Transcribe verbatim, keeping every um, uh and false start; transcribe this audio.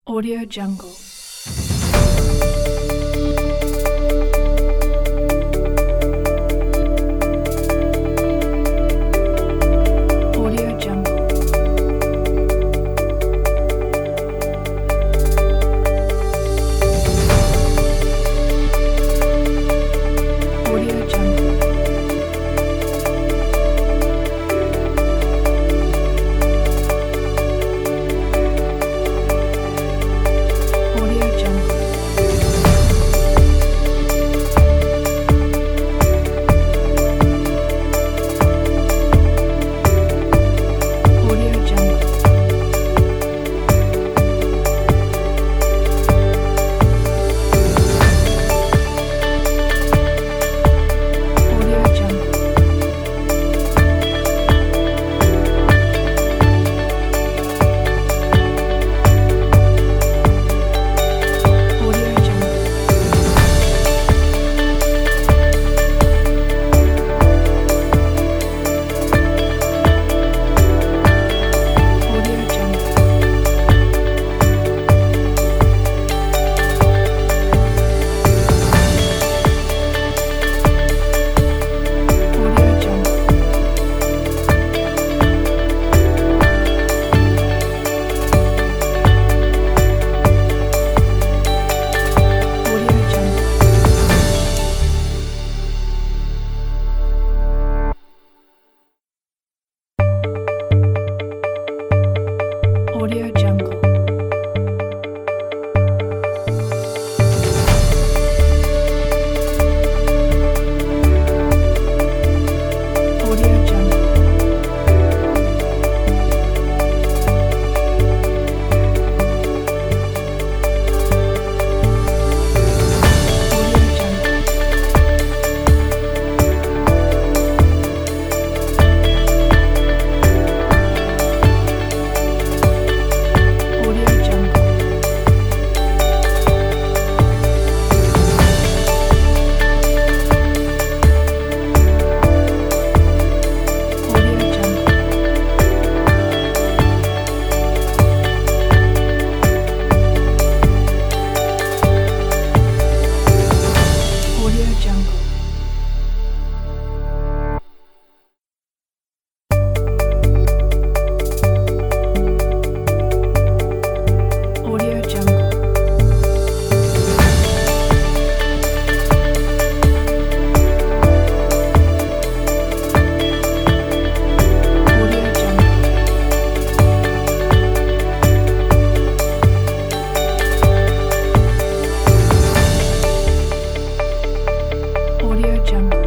Audio Jungle. Audio Jungle. Audio Jungle. Audio Jungle. Audio Jungle. Audio Jungle. Audio Jungle. Audio Jungle. Audio Jungle. Audio Jungle. Audio Jungle. Audio Jungle. Audio Jungle. Audio Jungle. Audio Jungle. Audio Jungle. Audio Jungle. Audio Jungle. Audio Jungle.